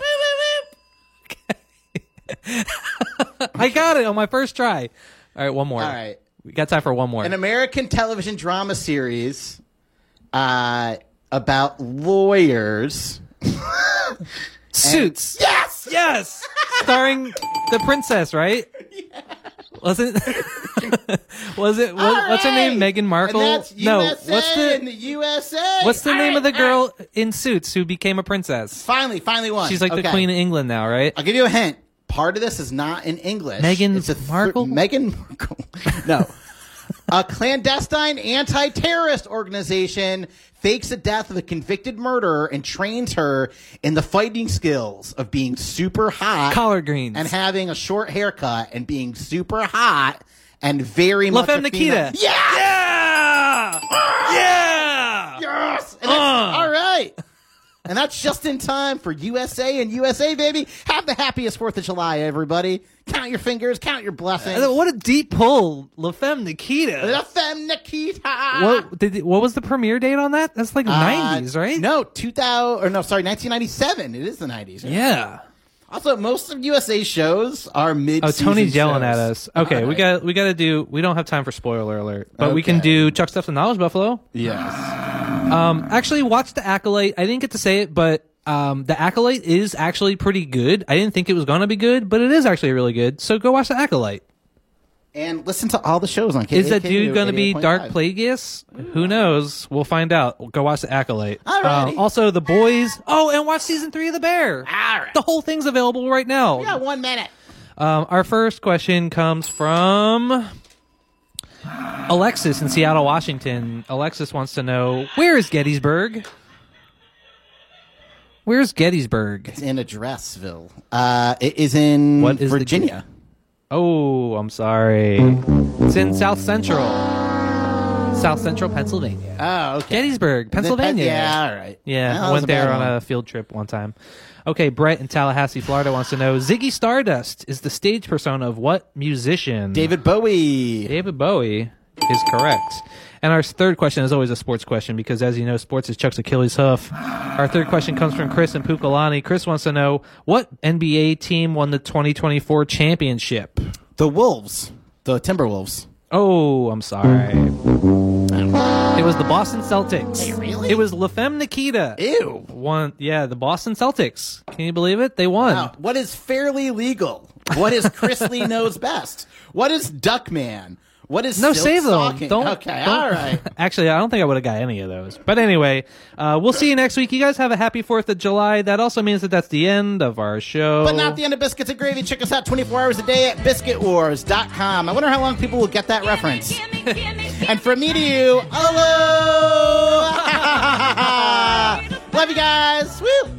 Boop, boop, boop. I got it on my first try. All right, one more. All right. We got time for one more. An American television drama series uh, about lawyers. Suits. Yes. Yes. Starring the princess, right? Yeah. Was it? was it? Was, All what's her name? right. Meghan Markle? And that's no. U S A What's the in the U S A? What's the All name right, of the all girl right. in Suits who became a princess? Finally, finally one. She's like the Okay. Queen of England now, right? I'll give you a hint. Part of this is not in English. Meghan It's a th- Markle? Meghan Markle. No. A clandestine anti-terrorist organization fakes the death of a convicted murderer and trains her in the fighting skills of being super hot, Collard greens. and having a short haircut and being super hot and very La much a Femme female. Nikita. Yeah! Yeah. Yeah. Yes! And that's, Uh. all right. And that's just in time for U S A and U S A, baby. Have the happiest fourth of July, everybody. Count your fingers, count your blessings. Uh, What a deep pull, La Femme Nikita. La Femme Nikita. What did? What was the premiere date on that? That's like Uh, nineties, right? No, two thousand, or no, sorry, nineteen ninety-seven. It is the nineties. Right? Yeah. Also, most of U S A shows are mid. Oh, Tony's yelling at us. Okay, All we right. got we got to do. We don't have time for spoiler alert, but we can Okay. do Chuck Stuff's and Knowledge Buffalo. Yes. Um, actually, watch The Acolyte. I didn't get to say it, but um, The Acolyte is actually pretty good. I didn't think it was going to be good, but it is actually really good. So go watch The Acolyte. And listen to all the shows on K A K U. Is that dude going to be eighty-eight point Dark five. Plagueis? Who knows? We'll find out. Go watch The Acolyte. Alrighty. Uh, also, The Boys. Oh, and watch season three of The Bear. All right. The whole thing's available right now. We got one minute. Um, our first question comes from Alexis in Seattle, Washington. Alexis wants to know, where is Gettysburg? Where's Gettysburg? It's in Addressville. Uh, it is in What is the- Virginia. Oh, I'm sorry. It's in South Central. South Central Pennsylvania. Oh, okay. Gettysburg, Pennsylvania. Yeah, all right. Yeah, Well, I that was went there bad on one. a field trip one time. Okay, Brett in Tallahassee, Florida wants to know, Ziggy Stardust is the stage persona of what musician? David Bowie. David Bowie is correct. And our third question is always a sports question because, as you know, sports is Chuck's Achilles hoof. Our third question comes from Chris in Pukalani. Chris wants to know, what N B A team won the twenty twenty-four championship? The Wolves. The Timberwolves. Oh, I'm sorry. It was the Boston Celtics. Hey, really? It was La Femme Nikita. Ew. Won, yeah, the Boston Celtics. Can you believe it? They won. Wow. What is fairly legal? What is Chris Lee knows best? What is Duckman? What is No, silk save them. stocking? Don't. Okay, don't- all right. Actually, I don't think I would have got any of those. But anyway, uh, we'll see you next week. You guys have a happy fourth of July. That also means that that's the end of our show. But not the end of Biscuits and Gravy. Check us out twenty-four hours a day at biscuit wars dot com. I wonder how long people will get that reference. And from me to you, hello! Love you guys. Woo!